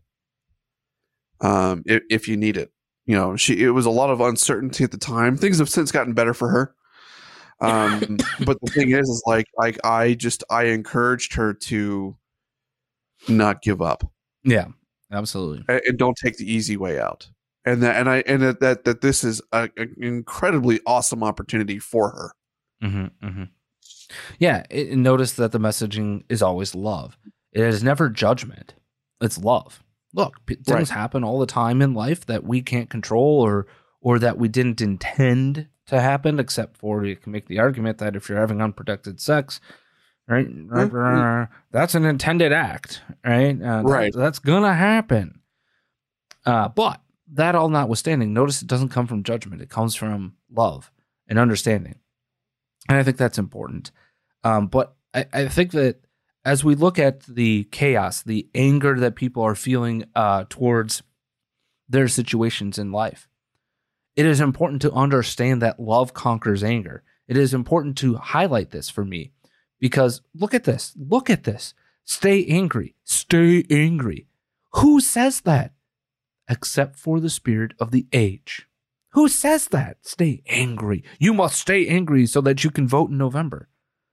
If you need it. It was a lot of uncertainty at the time. Things have since gotten better for her. But the thing is like I encouraged her to not give up. Yeah, absolutely. And don't take the easy way out. And that this is an incredibly awesome opportunity for her. Mm-hmm, mm-hmm. Yeah. Notice that the messaging is always love. It is never judgment. It's love. Look, things happen all the time in life that we can't control or that we didn't intend to happen, except for you can make the argument that if you're having unprotected sex, right, that's an intended act, right? That's going to happen. But that all notwithstanding, notice it doesn't come from judgment. It comes from love and understanding. And I think that's important. But I think that as we look at the chaos, the anger that people are feeling towards their situations in life, it is important to understand that love conquers anger. It is important to highlight this for me because look at this. Look at this. Stay angry. Stay angry. Who says that? Except for the spirit of the age. Who says that? Stay angry. You must stay angry so that you can vote in November.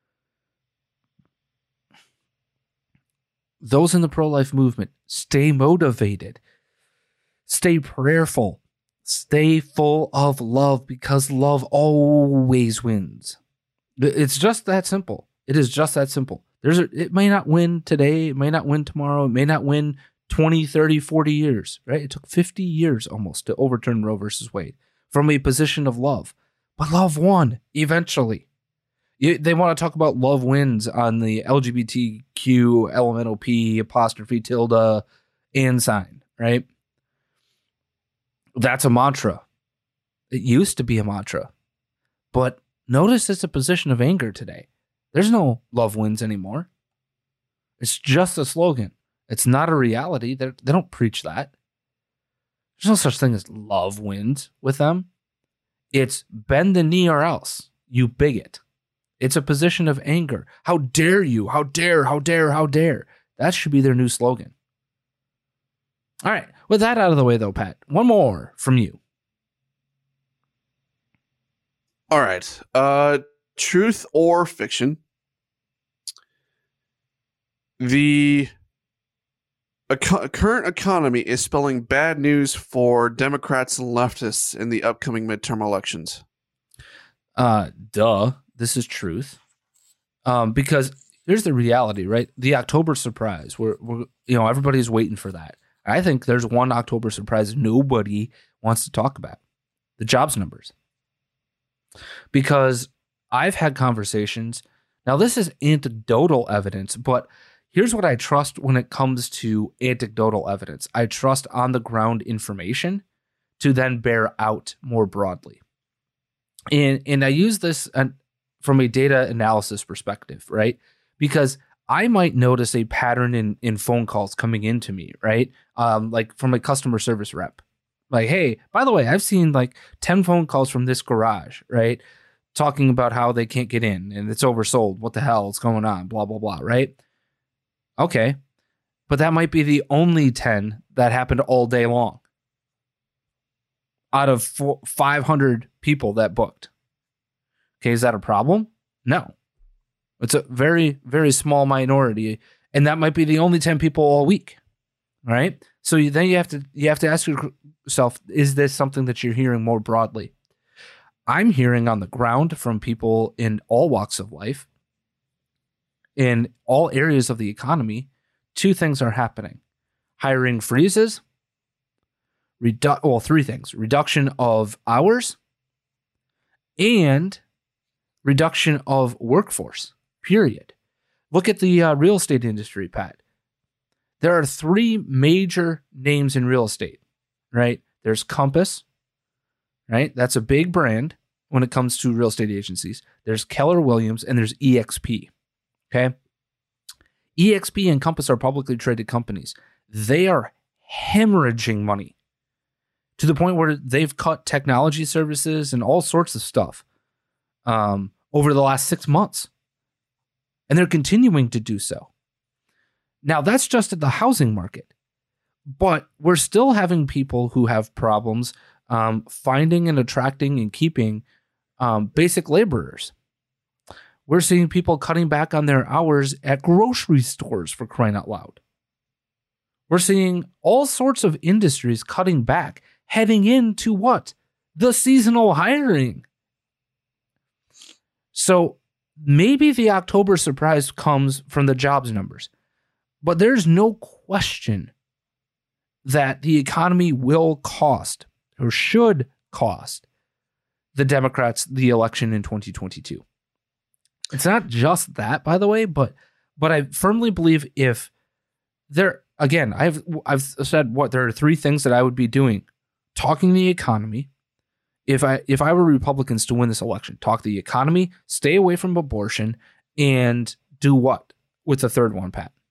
Those in the pro-life movement, stay motivated, stay prayerful, Stay full of love because love always wins. It's just that simple. It is just that simple. It may not win today. It may not win tomorrow. It may not win 20, 30, 40 years, right? It took 50 years almost to overturn Roe versus Wade from a position of love. But love won eventually. They want to talk about love wins on the LGBTQ, LMNOP, apostrophe, tilde, and sign, right? That's a mantra. It used to be a mantra. But notice it's a position of anger today. There's no love wins anymore. It's just a slogan. It's not a reality. They don't preach that. There's no such thing as love wins with them. It's bend the knee or else, you bigot. It's a position of anger. How dare you? How dare, how dare, how dare. That should be their new slogan. All right. With that out of the way, though, Pat, one more from you. All right. Truth or fiction? The current economy is spelling bad news for Democrats and leftists in the upcoming midterm elections. Duh. This is truth. Because here's the reality, right? The October surprise. We're everybody's waiting for that. I think there's one October surprise nobody wants to talk about. The jobs numbers. Because I've had conversations. Now, this is anecdotal evidence, but here's what I trust when it comes to anecdotal evidence. I trust on-the-ground information to then bear out more broadly. And I use this from a data analysis perspective, right? Because I might notice a pattern in phone calls coming into me, right? Like from a customer service rep. Like, hey, by the way, I've seen like 10 phone calls from this garage, right? Talking about how they can't get in and it's oversold. What the hell is going on? Blah, blah, blah, right? Okay. But that might be the only 10 that happened all day long out of 500 people that booked. Okay, is that a problem? No. It's a very, very small minority, and that might be the only 10 people all week, right? So then you have to ask yourself, is this something that you're hearing more broadly? I'm hearing on the ground from people in all walks of life, in all areas of the economy, two things are happening. Hiring freezes, three things. Reduction of hours, and reduction of workforce, period. Look at the real estate industry, Pat. There are three major names in real estate, right? There's Compass, right? That's a big brand when it comes to real estate agencies. There's Keller Williams, and there's EXP, okay? EXP and Compass are publicly traded companies. They are hemorrhaging money to the point where they've cut technology services and all sorts of stuff over the last 6 months. And they're continuing to do so. Now, that's just at the housing market. But we're still having people who have problems finding and attracting and keeping basic laborers. We're seeing people cutting back on their hours at grocery stores, for crying out loud. We're seeing all sorts of industries cutting back, heading into what? The seasonal hiring. So maybe the October surprise comes from the jobs numbers, but there's no question that the economy will cost or should cost the Democrats the election in 2022. It's not just that, by the way, but I firmly believe if there, again, I've said what there are three things that I would be doing: talking the economy. If I were Republicans to win this election, talk the economy, stay away from abortion, and do what with the third one, Pat?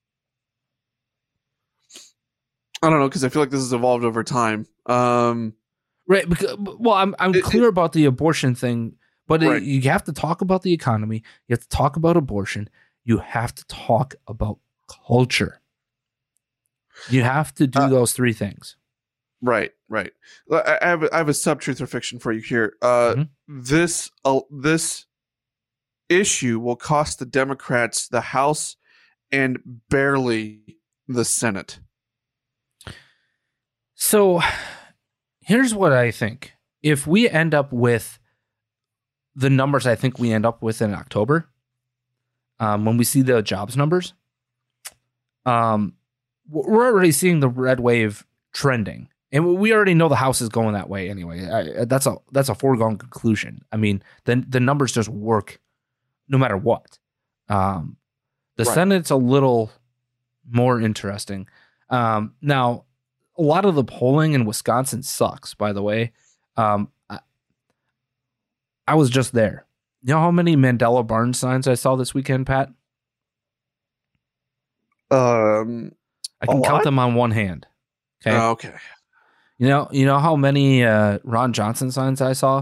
I don't know, because I feel like this has evolved over time. Right. Because, well, I'm clear about the abortion thing, but right. You have to talk about the economy. You have to talk about abortion. You have to talk about culture. You have to do those three things. Right. I have a sub-truth or fiction for you here. This issue will cost the Democrats the House and barely the Senate. So Here's what I think. If we end up with the numbers I think we end up with in October, when we see the jobs numbers, we're already seeing the red wave trending. And we already know the House is going that way anyway. That's a foregone conclusion. I mean, the numbers just work no matter what. The Senate's a little more interesting. Now, a lot of the polling in Wisconsin sucks, by the way. I was just there. You know how many Mandela Barnes signs I saw this weekend, Pat? I can count them on one hand. Okay. Okay. You know how many Ron Johnson signs I saw?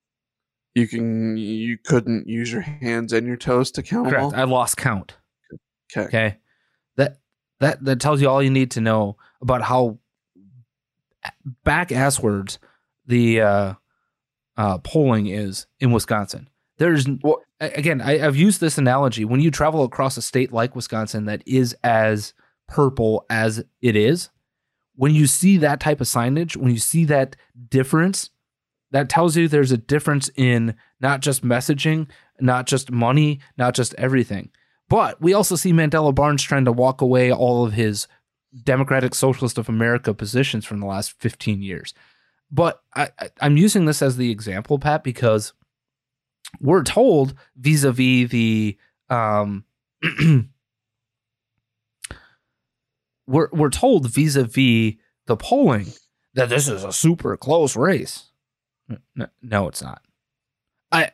You couldn't use your hands and your toes to count them all? Correct. I lost count. Okay. That tells you all you need to know about how back-asswards the polling is in Wisconsin. Again, I've used this analogy. When you travel across a state like Wisconsin that is as purple as it is, when you see that type of signage, when you see that difference, that tells you there's a difference in not just messaging, not just money, not just everything. But we also see Mandela Barnes trying to walk away all of his Democratic Socialist of America positions from the last 15 years. But I'm using this as the example, Pat, because we're told vis-a-vis the we're told vis-a-vis the polling that this is a super close race. No, it's not. I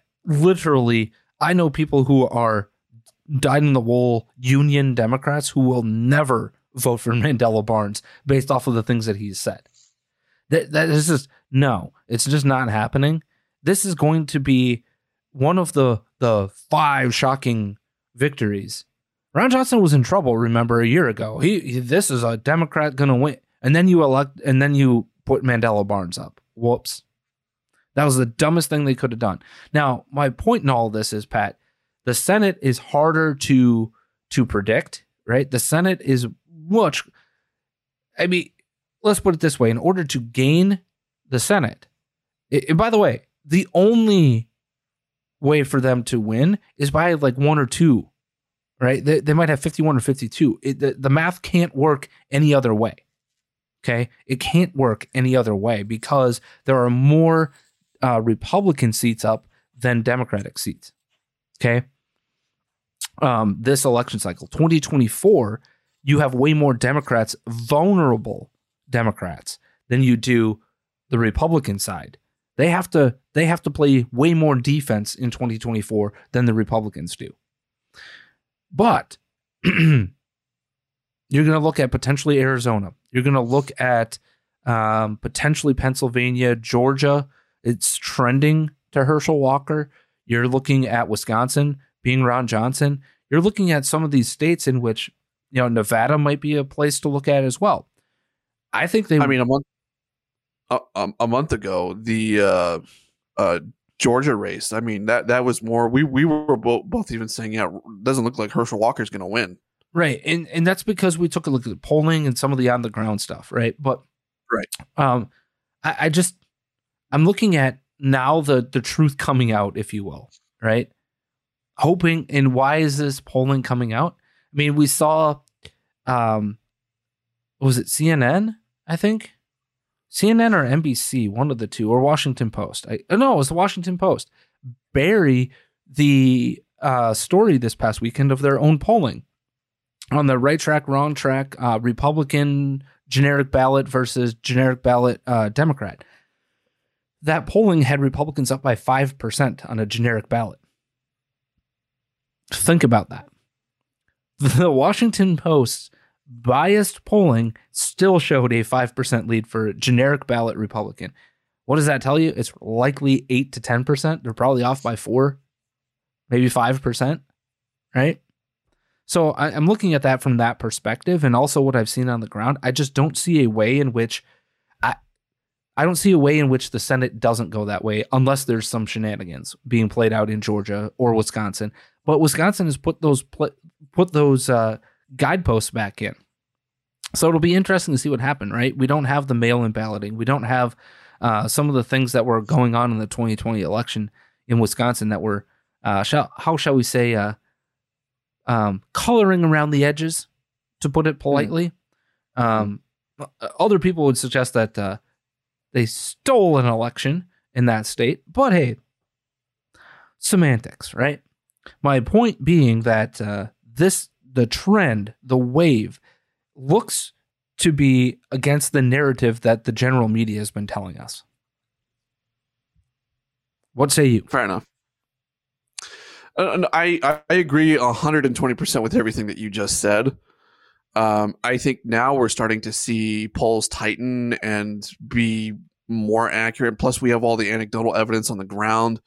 know people who are dyed-in-the-wool Union Democrats who will never vote for Mandela Barnes based off of the things that he's said. That is just, no, it's just not happening. This is going to be one of the 5 shocking victories. Ron Johnson was in trouble, remember, a year ago. This is a Democrat going to win. And then you put Mandela Barnes up. Whoops. That was the dumbest thing they could have done. Now, my point in all of this is, Pat, the Senate is harder to predict, right? The Senate is much, I mean, let's put it this way. In order to gain the Senate, and by the way, the only way for them to win is by like 1 or 2, right? They might have 51 or 52. The math can't work any other way. Okay. It can't work any other way because there are more Republican seats up than Democratic seats. Okay. This election cycle, 2024, you have way more Democrats, vulnerable Democrats, than you do the Republican side. They have to play way more defense in 2024 than the Republicans do. But you're going to look at potentially Arizona. You're going to look at potentially Pennsylvania, Georgia. It's trending to Herschel Walker. You're looking at Wisconsin being Ron Johnson. You're looking at some of these states in which, Nevada might be a place to look at as well. I think a month ago, the Georgia race. I mean, that was more. We were both even saying, yeah, it doesn't look like Herschel Walker's going to win. Right, and that's because we took a look at the polling and some of the on the ground stuff, right? But I'm looking at now the truth coming out, if you will, right? Hoping, and why is this polling coming out? I mean, we saw, was it CNN? I think CNN or NBC, one of the two, or Washington Post. No, it was the Washington Post. Bury the story this past weekend of their own polling on the right track, wrong track, Republican generic ballot versus generic ballot Democrat. That polling had Republicans up by 5% on a generic ballot. Think about that. The Washington Post's biased polling still showed a 5% lead for generic ballot Republican. What does that tell you? It's likely 8 to 10%. They're probably off by 4, maybe 5%, right? So I'm looking at that from that perspective, and also what I've seen on the ground. I just don't see a way in which I don't see a way in which the Senate doesn't go that way unless there's some shenanigans being played out in Georgia or Wisconsin. But Wisconsin has put those guideposts back in. So it'll be interesting to see what happened, right? We don't have the mail-in balloting. We don't have some of the things that were going on in the 2020 election in Wisconsin that were, how shall we say, coloring around the edges, to put it politely. Other people would suggest that they stole an election in that state, but hey, semantics, right? My point being that the trend, the wave, looks to be against the narrative that the general media has been telling us. What say you? Fair enough. I agree 120% with everything that you just said. I think now we're starting to see polls tighten and be more accurate. Plus, we have all the anecdotal evidence on the ground.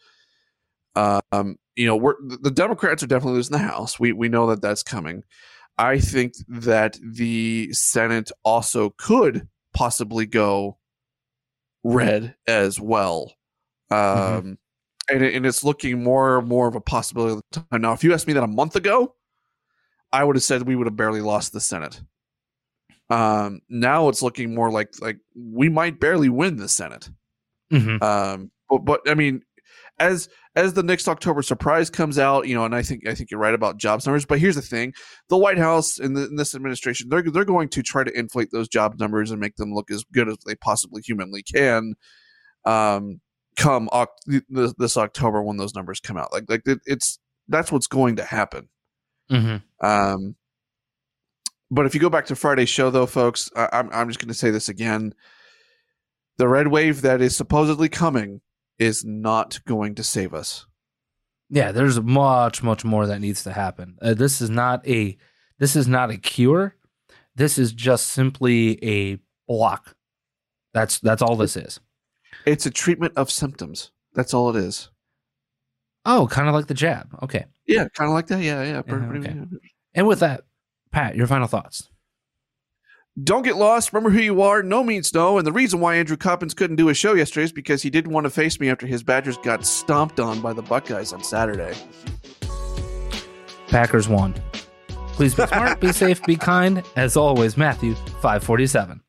The Democrats are definitely losing the House. We know that that's coming. I think that the Senate also could possibly go red as well. And it's looking more and more of a possibility of the time. Now, if you asked me that a month ago, I would have said we would have barely lost the Senate. Now it's looking more like we might barely win the Senate. But I mean, as the next October surprise comes out, and I think you're right about jobs numbers. But here's the thing: the White House and this administration, they're going to try to inflate those job numbers and make them look as good as they possibly humanly can. Come this October when those numbers come out, that's what's going to happen. But if you go back to Friday's show, though, folks, I'm just going to say this again: the red wave that is supposedly coming is not going to save us. Yeah, there's much more that needs to happen. This is not a cure. This is just simply a block. That's all this is. It's a treatment of symptoms. That's all it is. Oh, kind of like the jab. Okay. Yeah, kind of like that. Yeah. Okay. And with that, Pat, your final thoughts. Don't get lost. Remember who you are. No means no. And the reason why Andrew Coppins couldn't do a show yesterday is because he didn't want to face me after his Badgers got stomped on by the Buckeyes on Saturday. Packers won. Please be smart, be safe, be kind. As always, Matthew 5:47.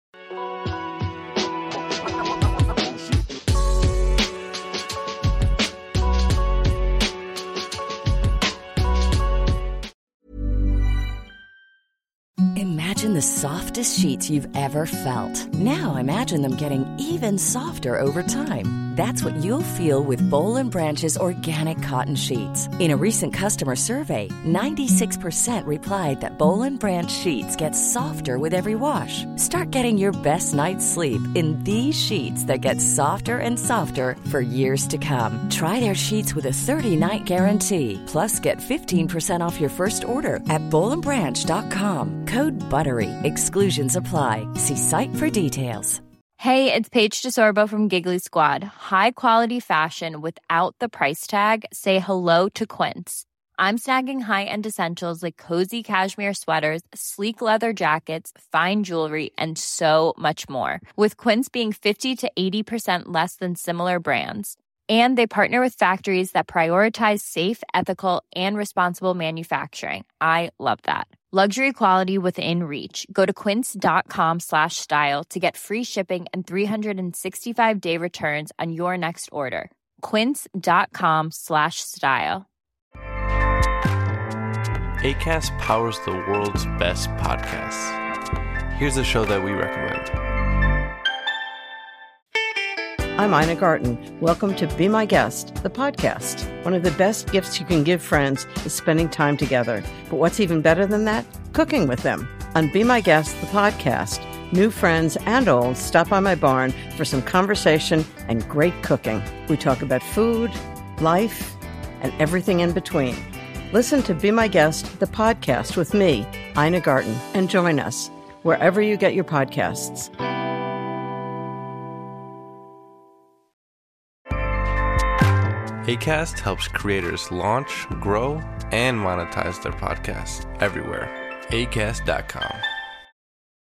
Imagine the softest sheets you've ever felt. Now imagine them getting even softer over time. That's what you'll feel with Boll & Branch's organic cotton sheets. In a recent customer survey, 96% replied that Boll & Branch sheets get softer with every wash. Start getting your best night's sleep in these sheets that get softer and softer for years to come. Try their sheets with a 30-night guarantee. Plus, get 15% off your first order at bollandbranch.com. Code BUTTERY. Exclusions apply. See site for details. Hey, it's Paige DeSorbo from Giggly Squad. High quality fashion without the price tag. Say hello to Quince. I'm snagging high-end essentials like cozy cashmere sweaters, sleek leather jackets, fine jewelry, and so much more. With Quince being 50 to 80% less than similar brands. And they partner with factories that prioritize safe, ethical, and responsible manufacturing. I love that. Luxury quality within reach. Go to quince.com/style to get free shipping and 365-day returns on your next order. Quince.com/style. Acast powers the world's best podcasts. Here's a show that we recommend. I'm Ina Garten. Welcome to Be My Guest, the podcast. One of the best gifts you can give friends is spending time together. But what's even better than that? Cooking with them. On Be My Guest, the podcast, new friends and old stop by my barn for some conversation and great cooking. We talk about food, life, and everything in between. Listen to Be My Guest, the podcast with me, Ina Garten, and join us wherever you get your podcasts. Acast helps creators launch, grow, and monetize their podcasts everywhere. Acast.com.